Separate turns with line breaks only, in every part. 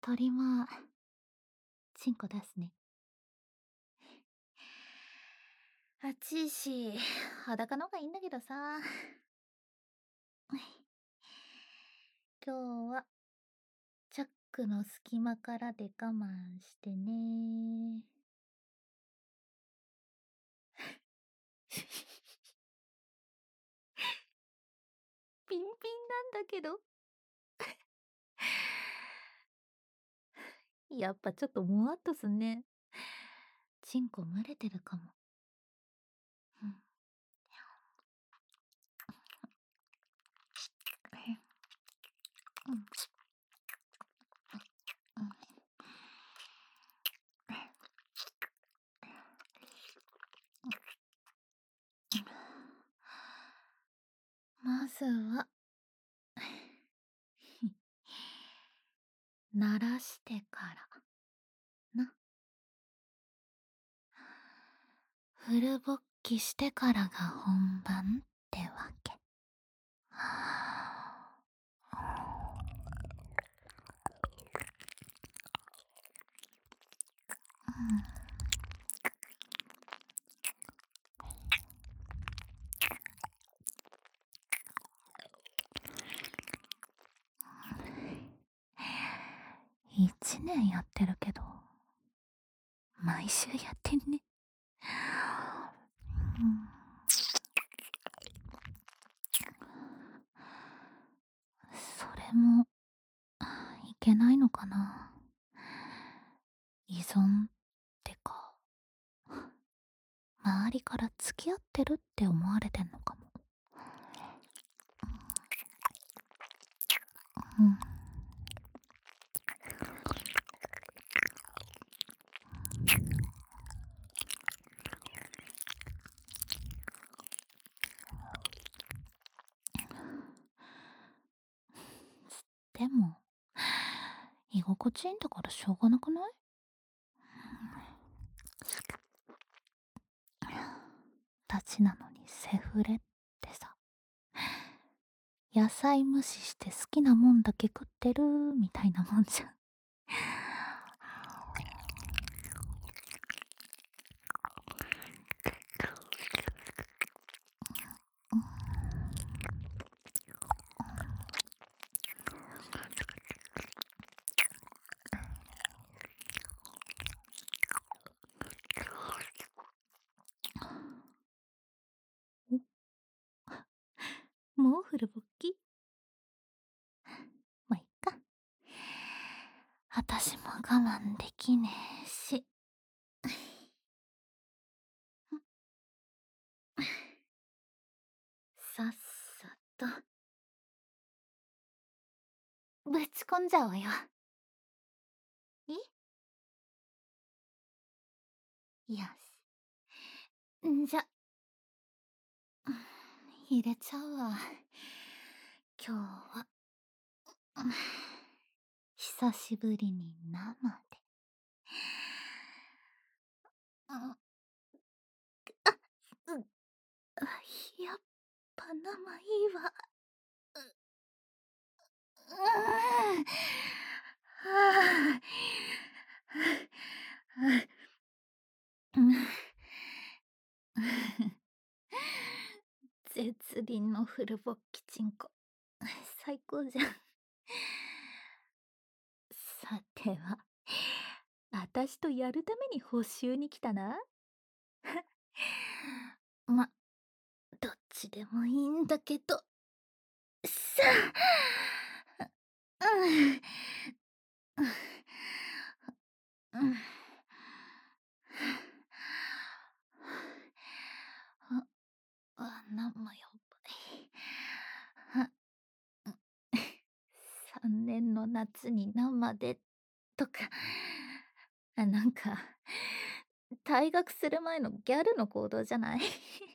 鳥は、チンコ出すね。暑いし、裸の方がいいんだけどさ。今日は、チャックの隙間からで我慢してね。ピンピンなんだけど。やっぱちょっともわっとすんね。チンコ蒸れてるかも。うん。うん。まずは、鳴らしてからな。フル勃起してからが本番ってわけ。1年やってるけど、毎週やってんね。うん、それもいけないのかな。依存ってか、周りから付き合ってるって思われてんのかも。うん。でも、居心地いいんだからしょうがなくない？たちなのにセフレってさ、野菜無視して好きなもんだけ食ってるみたいなもんじゃん。もうフル勃起？まあ、いっか。あたしも我慢できねえし。さっさと、ぶち込んじゃおうよ。よし。んじゃ、入れちゃうわ。今日は、久しぶりに生で。あ、う、やっぱ生いいわ。はあ、うん。絶倫のフル勃起チンコ。最高じゃん。さては、あたしとやるために補習に来たな。ま、どっちでもいいんだけど。さあ、うん、うん、生やばい。3年の夏に生でとか、なんか、退学する前のギャルの行動じゃない？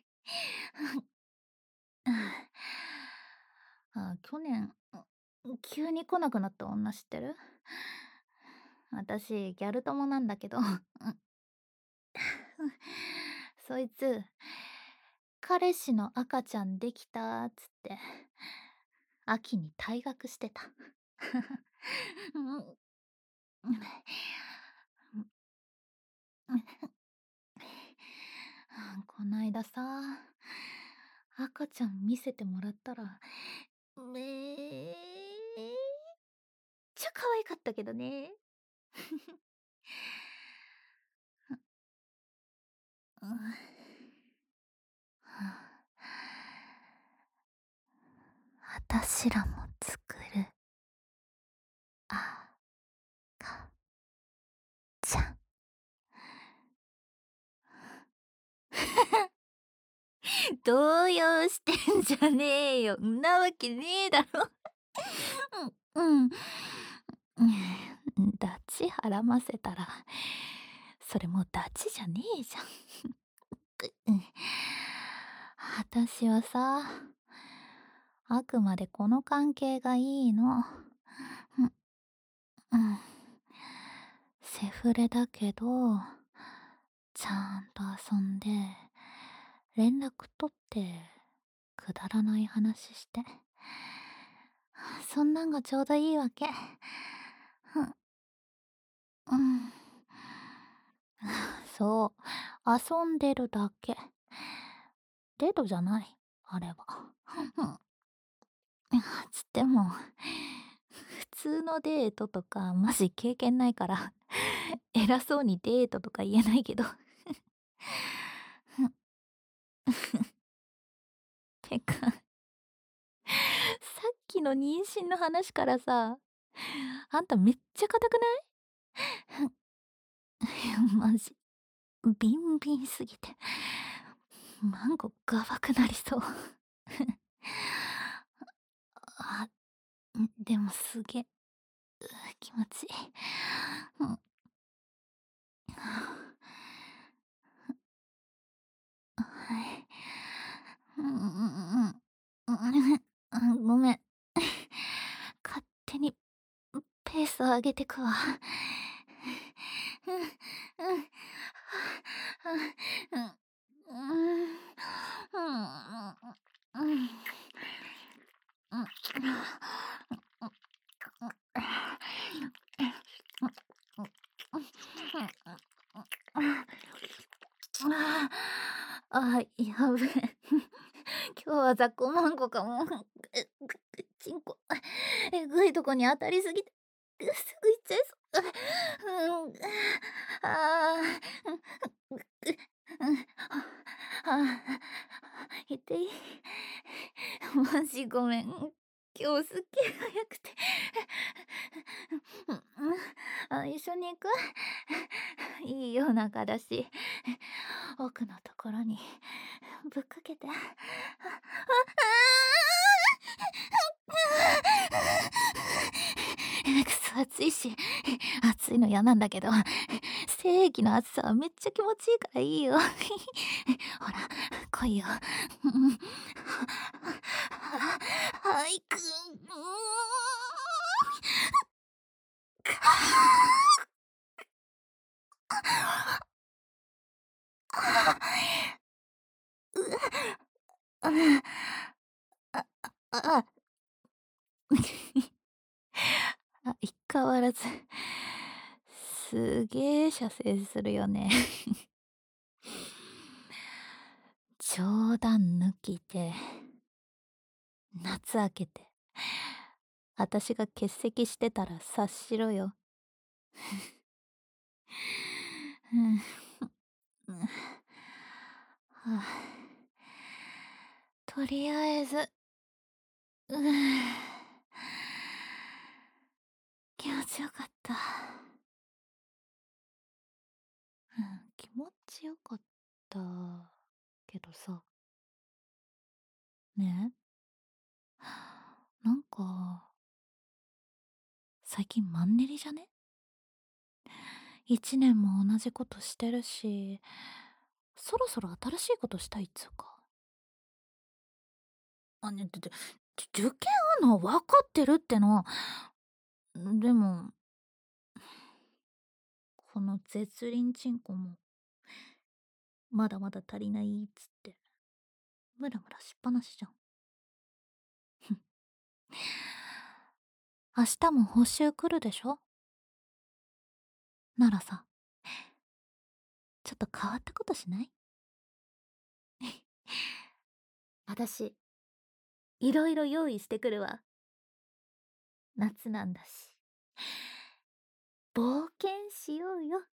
去年、急に来なくなった女知ってる？私、ギャル友なんだけど、そいつ、彼氏の赤ちゃんできたっつって、秋に退学してた。 うん、こないださ、赤ちゃん見せてもらったら、めっちゃ可愛かったけどね。うん、あたしらも作る。あかちゃん。動揺してんじゃねえよ。んなわけねえだろ。うん、うん。ダチ絡ませたら、それもうダチじゃねえじゃん。うん。私はさ、あくまでこの関係がいいの。うん、うん。セフレだけど、ちゃんと遊んで、連絡取って、くだらない話して。そんなんがちょうどいいわけ。うん、うん。そう、遊んでるだけ。デートじゃない、あれは。うん。つっても、普通のデートとか、マジ経験ないから、偉そうにデートとか言えないけど。てか、さっきの妊娠の話からさ、あんためっちゃ硬くない？マジ、ビンビンすぎて、マンゴーがばくなりそう。あ、でもすげえ、気持ちいい。うん。はい。うんうんうんうん。ごめん。勝手にペースを上げてくわ。うんうんうんうんうんあ、やべえ。今日は雑魚マンゴかも。ちんこ、えぐいとこに当たりすぎて、すぐ行っちゃいそう。うん、あうん、あ痛い。マジごめん。今日すっげえ早くて。一緒に行く？いいよ、仲だし。奥のところにぶっかけて。くそ暑いし、暑いの嫌なんだけど、正義の暑さはめっちゃ気持ちいいからいいよ。ほら、来いよ。はい、くん。あ、相変わらず、すげえ射精するよね。冗談抜きで、夏明けて、私が欠席してたら察しろよ。うん、うん、はあ、とりあえず、うん、気持ちよかった。うん、気持ちよかったけどさ、ねえ、なんか、最近マンネリじゃね？一年も同じことしてるし、そろそろ新しいことしたいっつうか。受験あんのは分かってるっての。でも、この絶倫チンコも、まだまだ足りないっつって、ムラムラしっぱなしじゃん。明日も報酬来るでしょ？ ならさ、ちょっと変わったことしない？私、いろいろ用意してくるわ。夏なんだし。冒険しようよ。